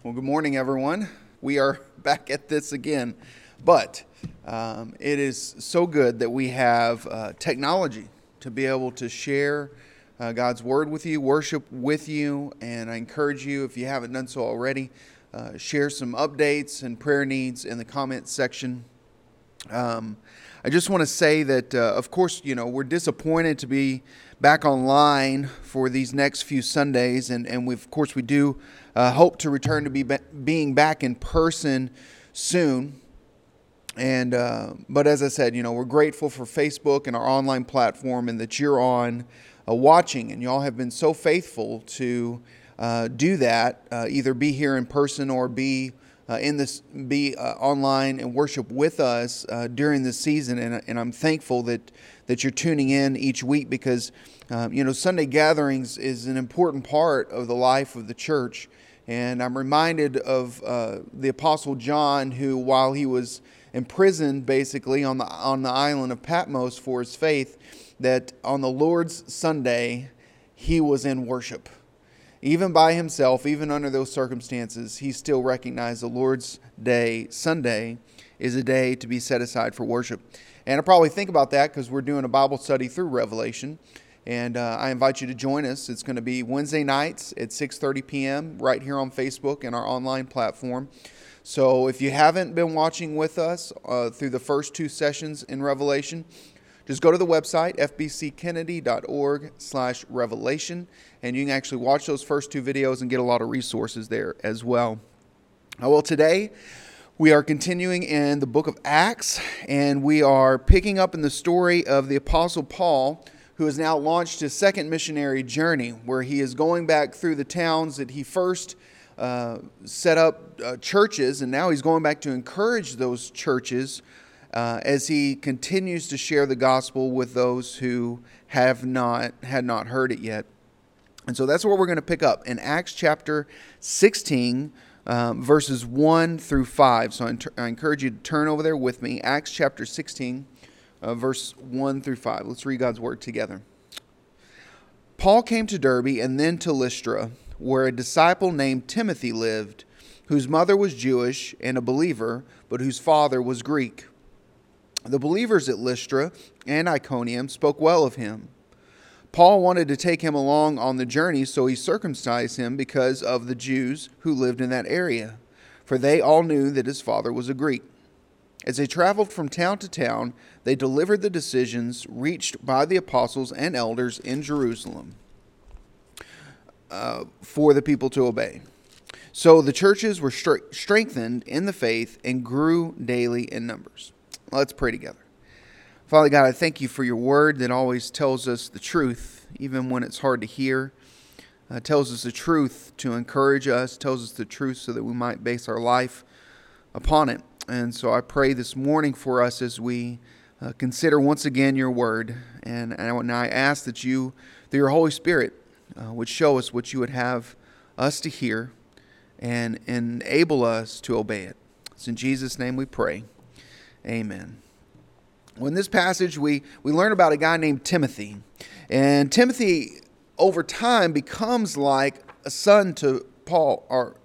Well, good morning, everyone. We are back at this again, but it is so good that we have technology to be able to share God's Word with you, worship with you, and I encourage you, if you haven't done so already, share some updates and prayer needs in the comments section. I just want to say that, of course, we're disappointed to be back online for these next few Sundays, and we do hope to return to being back in person soon. And but as I said, we're grateful for Facebook and our online platform, and that you're on watching, and y'all have been so faithful to do that, either be here in person or be online and worship with us during this season, and I'm thankful that you're tuning in each week, because Sunday gatherings is an important part of the life of the church. And I'm reminded of the Apostle John, who, while he was imprisoned basically on the island of Patmos for his faith, that on the Lord's Sunday he was in worship. Even by himself, even under those circumstances, he still recognized the Lord's Day, Sunday, is a day to be set aside for worship. And I probably think about that because we're doing a Bible study through Revelation. And I invite you to join us. It's going to be Wednesday nights at 6:30 p.m. right here on Facebook and our online platform. So if you haven't been watching with us through the first two sessions in Revelation, just go to the website, fbckennedy.org/revelation, and you can actually watch those first two videos and get a lot of resources there as well. Well, today we are continuing in the book of Acts, and we are picking up in the story of the Apostle Paul, who has now launched his second missionary journey, where he is going back through the towns that he first set up churches, and now he's going back to encourage those churches as he continues to share the gospel with those who had not heard it yet. And so that's where we're going to pick up in Acts chapter 16, verses 1 through 5. So I encourage you to turn over there with me. Acts chapter 16, verse 1 through 5. Let's read God's word together. Paul came to Derbe and then to Lystra, where a disciple named Timothy lived, whose mother was Jewish and a believer, but whose father was Greek. The believers at Lystra and Iconium spoke well of him. Paul wanted to take him along on the journey, so he circumcised him because of the Jews who lived in that area, for they all knew that his father was a Greek. As they traveled from town to town, they delivered the decisions reached by the apostles and elders in Jerusalem for the people to obey. So the churches were strengthened in the faith and grew daily in numbers. Let's pray together. Father God, I thank you for your word that always tells us the truth, even when it's hard to hear. Tells us the truth to encourage us, tells us the truth so that we might base our life upon it. And so I pray this morning for us as we consider once again your word. And I ask that you, through your Holy Spirit, would show us what you would have us to hear and enable us to obey it. It's in Jesus' name we pray. Amen. Well, in this passage, we learn about a guy named Timothy. And Timothy, over time, becomes like a son to Paul.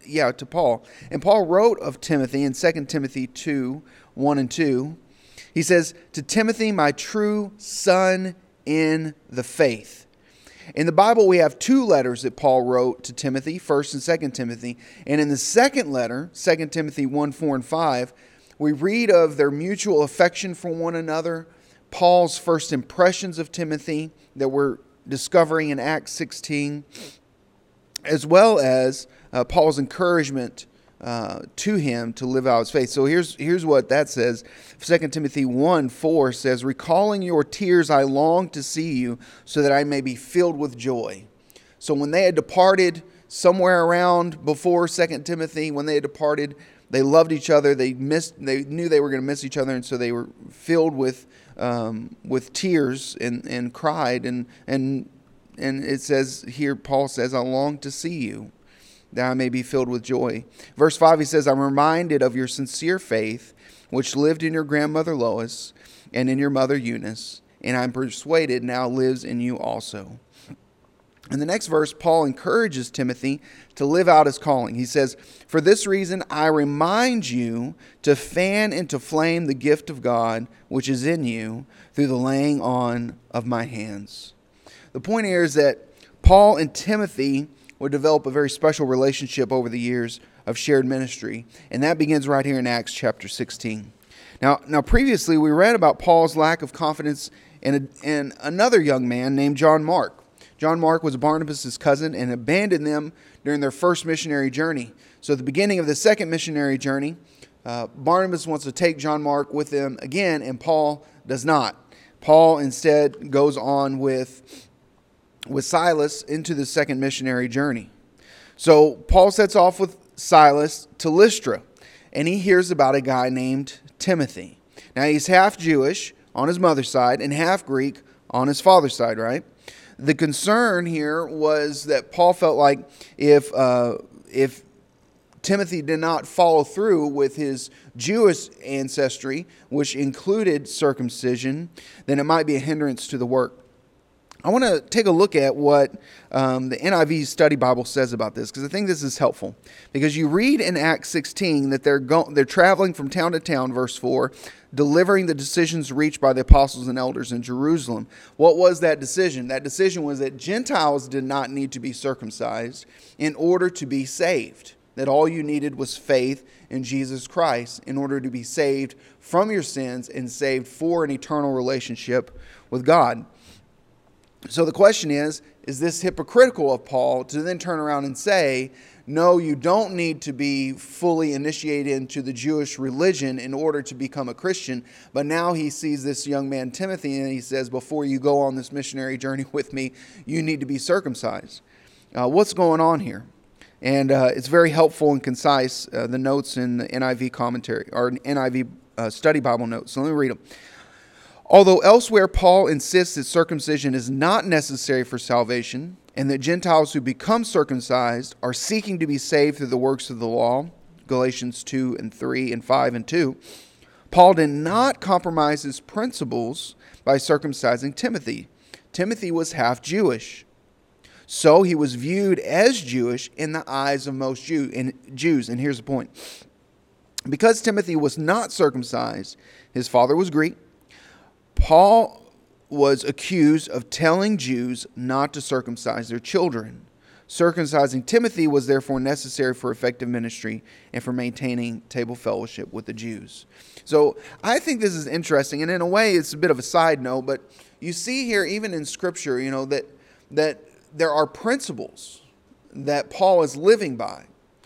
And Paul wrote of Timothy in 2 Timothy 2, 1 and 2. He says, "To Timothy, my true son in the faith." In the Bible, we have two letters that Paul wrote to Timothy, 1 and 2 Timothy. And in the second letter, 2 Timothy 1, 4 and 5, we read of their mutual affection for one another, Paul's first impressions of Timothy that we're discovering in Acts 16, as well as Paul's encouragement to him to live out his faith. So here's what that says. 2 Timothy 1, 4 says, "Recalling your tears, I long to see you so that I may be filled with joy." So when they had departed somewhere around before 2 Timothy, when they had departed, they loved each other. They knew they were going to miss each other, and so they were filled with tears and cried. And it says here, Paul says, "I long to see you, that I may be filled with joy." Verse 5, he says, "I'm reminded of your sincere faith, which lived in your grandmother Lois and in your mother Eunice, and I'm persuaded now lives in you also." In the next verse, Paul encourages Timothy to live out his calling. He says, "For this reason, I remind you to fan into flame the gift of God which is in you through the laying on of my hands." The point here is that Paul and Timothy would develop a very special relationship over the years of shared ministry, and that begins right here in Acts chapter 16. Now previously, we read about Paul's lack of confidence in another young man named John Mark. John Mark was Barnabas' cousin and abandoned them during their first missionary journey. So at the beginning of the second missionary journey, Barnabas wants to take John Mark with them again, and Paul does not. Paul instead goes on with Silas into the second missionary journey. So Paul sets off with Silas to Lystra, and he hears about a guy named Timothy. Now he's half Jewish on his mother's side and half Greek on his father's side, right? The concern here was that Paul felt like if Timothy did not follow through with his Jewish ancestry, which included circumcision, then it might be a hindrance to the work. I want to take a look at what the NIV Study Bible says about this, because I think this is helpful. Because you read in Acts 16 that they're traveling from town to town, verse 4, delivering the decisions reached by the apostles and elders in Jerusalem. What was that decision? That decision was that Gentiles did not need to be circumcised in order to be saved. That all you needed was faith in Jesus Christ in order to be saved from your sins and saved for an eternal relationship with God. So the question is this hypocritical of Paul to then turn around and say, no, you don't need to be fully initiated into the Jewish religion in order to become a Christian. But now he sees this young man, Timothy, and he says, before you go on this missionary journey with me, you need to be circumcised. What's going on here? And it's very helpful and concise, the notes in the NIV commentary, or NIV Study Bible notes. So let me read them. Although elsewhere Paul insists that circumcision is not necessary for salvation, and that Gentiles who become circumcised are seeking to be saved through the works of the law, Galatians 2 and 3 and 5 and 2, Paul did not compromise his principles by circumcising Timothy. Timothy was half Jewish. So he was viewed as Jewish in the eyes of most Jews. And here's the point. Because Timothy was not circumcised, his father was Greek, Paul was accused of telling Jews not to circumcise their children. Circumcising Timothy was therefore necessary for effective ministry and for maintaining table fellowship with the Jews. So I think this is interesting, and in a way it's a bit of a side note, but you see here even in Scripture, that there are principles that Paul is living by,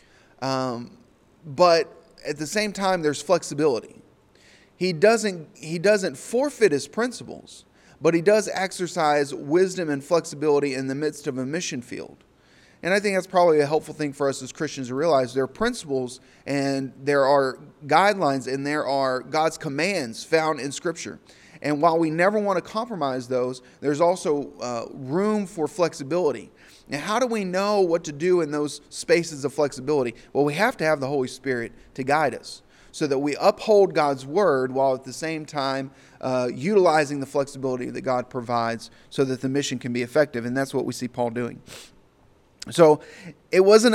but at the same time there's flexibility. He doesn't forfeit his principles, but he does exercise wisdom and flexibility in the midst of a mission field. And I think that's probably a helpful thing for us as Christians to realize. There are principles and there are guidelines and there are God's commands found in Scripture. And while we never want to compromise those, there's also room for flexibility. Now, how do we know what to do in those spaces of flexibility? Well, we have to have the Holy Spirit to guide us so that we uphold God's Word while at the same time utilizing the flexibility that God provides so that the mission can be effective. And that's what we see Paul doing. So it wasn't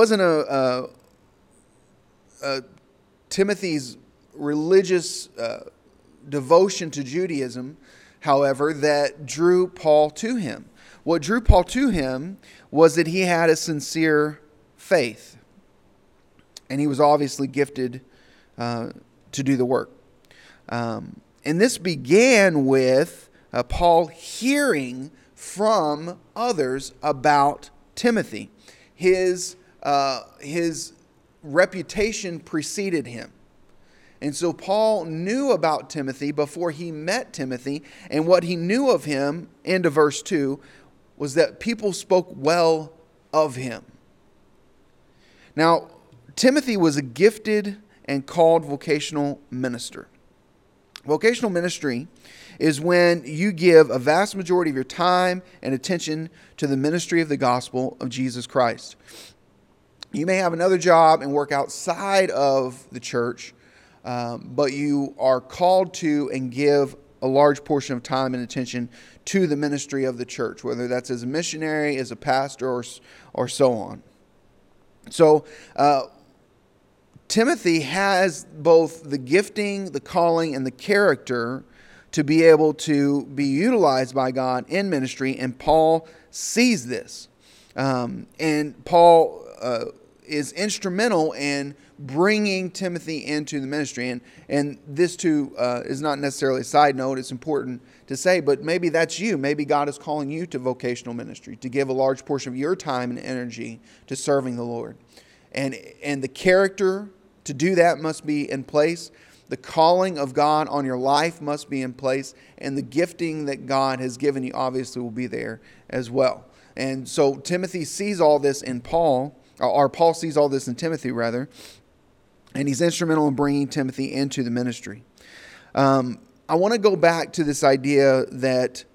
Timothy's religious devotion to Judaism, however, that drew Paul to him. What drew Paul to him was that he had a sincere faith, and he was obviously gifted to do the work. And this began with Paul hearing from others about Timothy. His reputation preceded him. And so Paul knew about Timothy before he met Timothy, and what he knew of him, into verse 2, was that people spoke well of him. Now, Timothy was a gifted and called vocational minister. Vocational ministry is when you give a vast majority of your time and attention to the ministry of the gospel of Jesus Christ. You may have another job and work outside of the church, but you are called to and give a large portion of time and attention to the ministry of the church, whether that's as a missionary, as a pastor, or so on. So Timothy has both the gifting, the calling, and the character to be able to be utilized by God in ministry, and Paul sees this. And Paul is instrumental in bringing Timothy into the ministry. And this too is not necessarily a side note. It's important to say, but maybe that's you. Maybe God is calling you to vocational ministry, to give a large portion of your time and energy to serving the Lord. And the character to do that must be in place. The calling of God on your life must be in place. And the gifting that God has given you obviously will be there as well. And so Timothy sees all this in Paul, or Paul sees all this in Timothy rather. And he's instrumental in bringing Timothy into the ministry. I want to go back to this idea that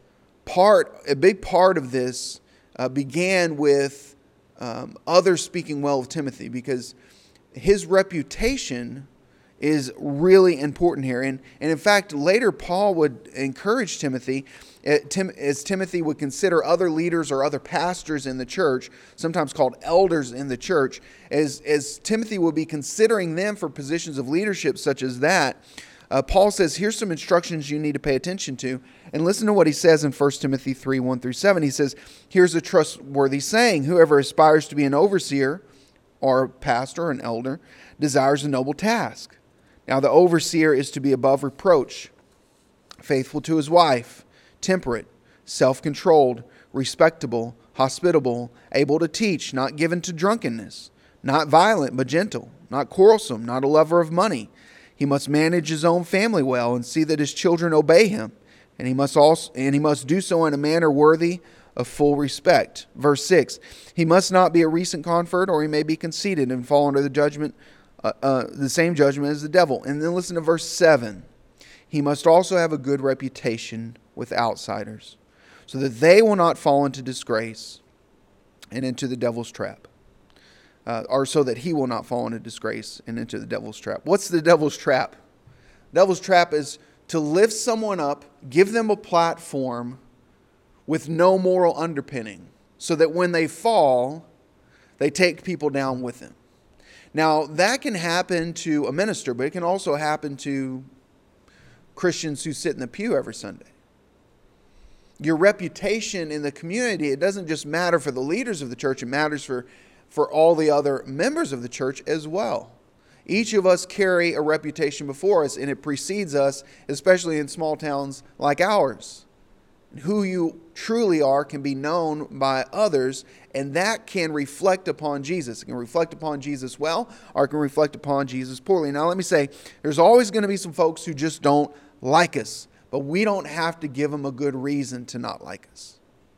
a big part of this began with others speaking well of Timothy, because his reputation is really important here. And in fact, later Paul would encourage Timothy, as Timothy would consider other leaders or other pastors in the church, sometimes called elders in the church, as Timothy would be considering them for positions of leadership such as that, Paul says, here's some instructions you need to pay attention to. And listen to what he says in 1 Timothy 3, 1-7. He says, here's a trustworthy saying: whoever aspires to be an overseer or a pastor or an elder desires a noble task. Now the overseer is to be above reproach, faithful to his wife, temperate, self-controlled, respectable, hospitable, able to teach, not given to drunkenness, not violent but gentle, not quarrelsome, not a lover of money. He must manage his own family well and see that his children obey him, and he must do so in a manner worthy of full respect. Verse 6, he must not be a recent convert, or he may be conceited and fall under the same judgment as the devil. And then listen to verse 7. He must also have a good reputation with outsiders, so that they will not fall into disgrace and into the devil's trap. Or so that he will not fall into disgrace and into the devil's trap. What's the devil's trap? The devil's trap is to lift someone up, give them a platform with no moral underpinning, so that when they fall, they take people down with them. Now, that can happen to a minister, but it can also happen to Christians who sit in the pew every Sunday. Your reputation in the community, it doesn't just matter for the leaders of the church, it matters for all the other members of the church as well. Each of us carry a reputation before us, and it precedes us, especially in small towns like ours. Who you truly are can be known by others, and that can reflect upon Jesus. It can reflect upon Jesus well, or it can reflect upon Jesus poorly. Now let me say, there's always going to be some folks who just don't like us, but we don't have to give them a good reason to not like us.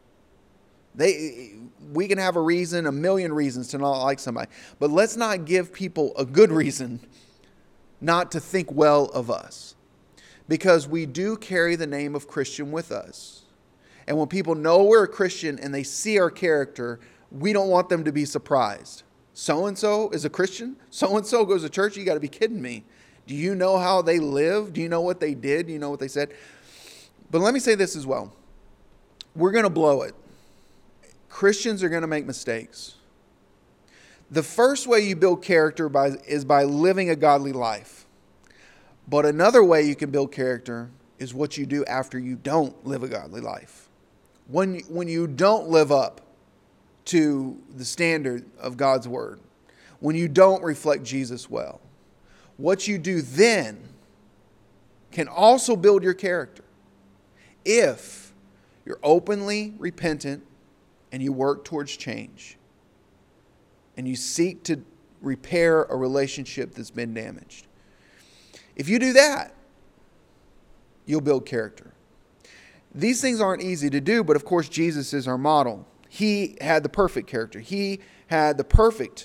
We can have a million reasons to not like somebody, but let's not give people a good reason not to think well of us, because we do carry the name of Christian with us. And when people know we're a Christian and they see our character, we don't want them to be surprised. So-and-so is a Christian? So-and-so goes to church? You got to be kidding me. Do you know how they live? Do you know what they did? Do you know what they said? But let me say this as well. We're going to blow it. Christians are going to make mistakes. The first way you build character is by living a godly life. But another way you can build character is what you do after you don't live a godly life. When you don't live up to the standard of God's word, when you don't reflect Jesus well, what you do then can also build your character if you're openly repentant and you work towards change and you seek to repair a relationship that's been damaged. If you do that, you'll build character. These things aren't easy to do, but of course Jesus is our model. He had the perfect character. He had the perfect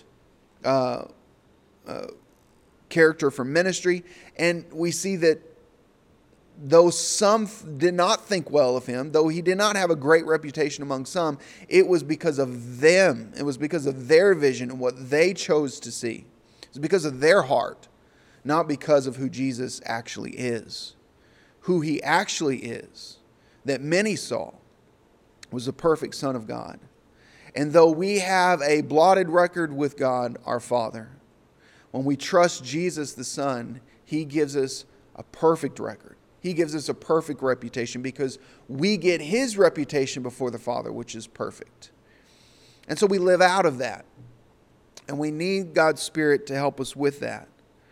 character for ministry. And we see that though some did not think well of him, though he did not have a great reputation among some, it was because of them. It was because of their vision and what they chose to see. It was because of their heart, not because of who Jesus actually is. who he actually is, that many saw, was the perfect Son of God. And though we have a blotted record with God, our Father, when we trust Jesus the Son, he gives us a perfect record. He gives us a perfect reputation because we get his reputation before the Father, which is perfect. And so we live out of that. And we need God's Spirit to help us with that.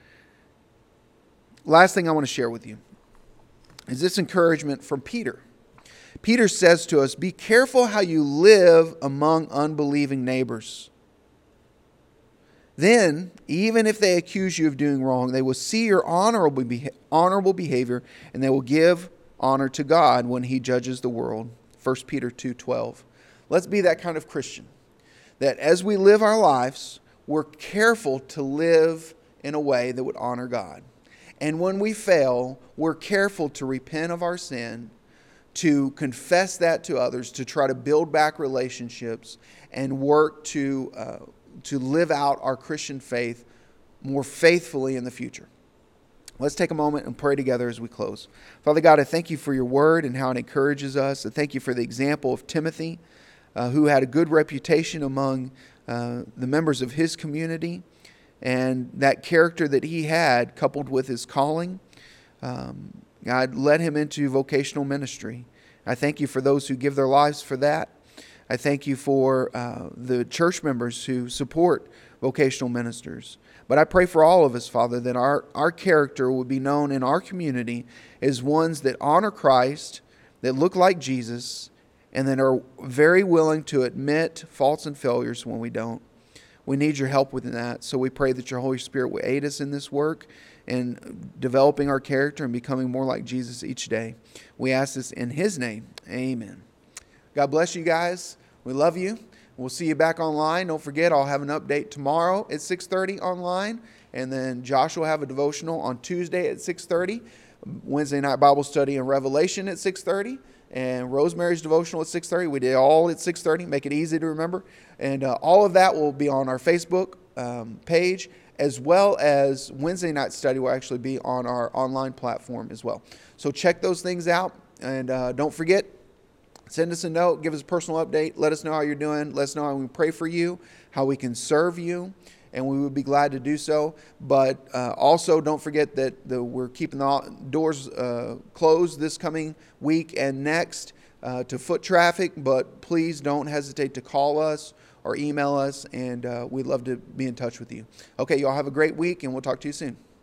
Last thing I want to share with you is this encouragement from Peter. Peter says to us, be careful how you live among unbelieving neighbors. Then, even if they accuse you of doing wrong, they will see your honorable behavior, and they will give honor to God when he judges the world. 1 Peter 2:12. Let's be that kind of Christian, that as we live our lives, we're careful to live in a way that would honor God. And when we fail, we're careful to repent of our sin, to confess that to others, to try to build back relationships, and work to live out our Christian faith more faithfully in the future. Let's take a moment and pray together as we close. Father God, I thank you for your word and how it encourages us. I thank you for the example of Timothy, who had a good reputation among the members of his community, and that character that he had coupled with his calling. God led him into vocational ministry. I thank you for those who give their lives for that. I thank you for the church members who support vocational ministers. But I pray for all of us, Father, that our character would be known in our community as ones that honor Christ, that look like Jesus, and that are very willing to admit faults and failures when we don't. We need your help with that. So we pray that your Holy Spirit will aid us in this work and developing our character and becoming more like Jesus each day. We ask this in his name. Amen. God bless you guys. We love you. We'll see you back online. Don't forget, I'll have an update tomorrow at 6:30 online. And then Josh will have a devotional on Tuesday at 6:30. Wednesday night Bible study and Revelation at 6:30. And Rosemary's devotional at 6:30. We did all at 6:30. Make it easy to remember. And all of that will be on our Facebook page, as well as Wednesday night study will actually be on our online platform as well. So check those things out. And don't forget, send us a note, give us a personal update, let us know how you're doing, let us know how we can pray for you, how we can serve you, and we would be glad to do so. But also don't forget that we're keeping the doors closed this coming week and next to foot traffic, but please don't hesitate to call us or email us, and we'd love to be in touch with you. Okay, y'all have a great week, and we'll talk to you soon.